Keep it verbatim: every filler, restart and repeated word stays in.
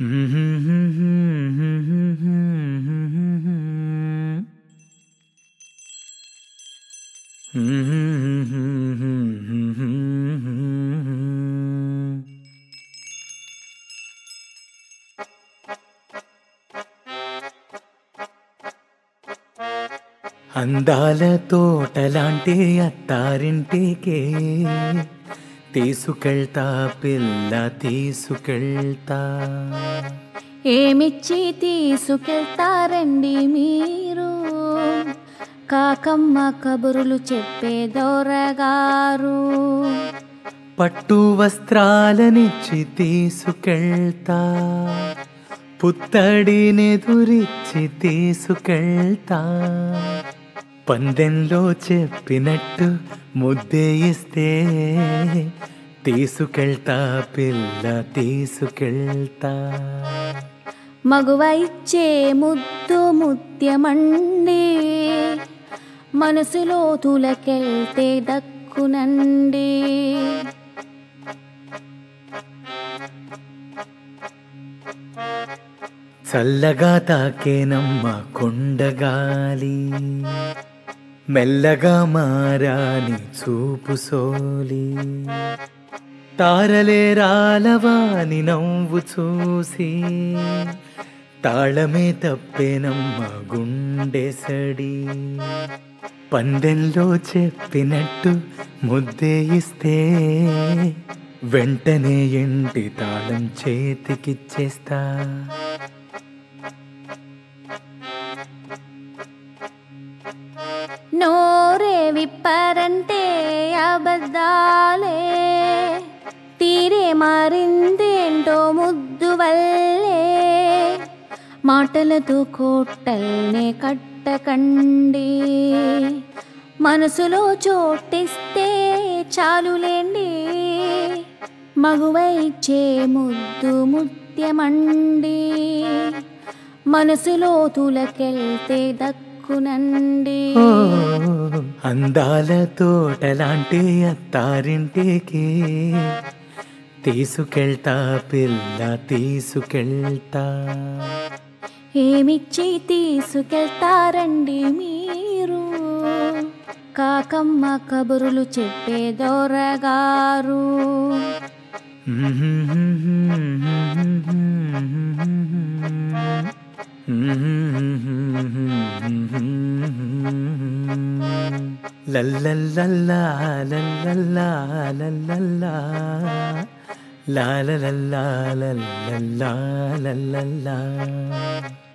అందాల తోటలాంటి అత్తారింటికి తీసుకెళ్తా పిల్ల తీసుకెళ్తా. ఏమిచ్చి తీసుకెళ్తారండి మీరు? కాకమ్మ కబురులు చెప్పే దొరగారు. పట్టు వస్త్రాలనిచ్చి తీసుకెళ్తా, పుత్తడినెదురిచ్చి తీసుకెళ్తా. పందెంలో చెప్పినట్టు ముద్దే ఇస్తే తీసుకెళ్తా పిల్ల తీసుకెళ్తా. మగువ ఇచ్చే ముద్దు ముత్యమండి, మనసులో తులకెళ్తే దక్కునండి. చల్లగా తాకేనమ్మ కొండగాలి, మెల్లగా మారాని చూపు సోలి. తారలే రాలవాని నవ్వు చూసి తాళమే తప్పేనమ్మ గుండెసడి. పందెంలో చెప్పినట్టు ముద్దే ఇస్తే వెంటనే ఇంటి తాళం చేతికిచ్చేస్తా. నోరే విప్పారంటే అబద్ధాలే, తీరే మారిందేంటో ముద్దు వల్లే. మాటలతో కోటల్నే కట్టకండి, మనసులో చోటిస్తే చాలులేండి. మగువ ఇచ్చే ముద్దు ముత్యమండి, మనసులో తులకెళ్తే దక్కునండి. అందాల తోటలాంటి అత్తారింటికి తీసుకెళ్తా పిల్ల తీసుకెళ్తా. ఏమిచ్చి తీసుకెళ్తారండి మీరు? కాకమ్మ కబురులు చెప్పే దొరగారు. లల్లల్లల్లా లల్లల్లా లల్లల్లా లా లా లా లా లా లా లా లా.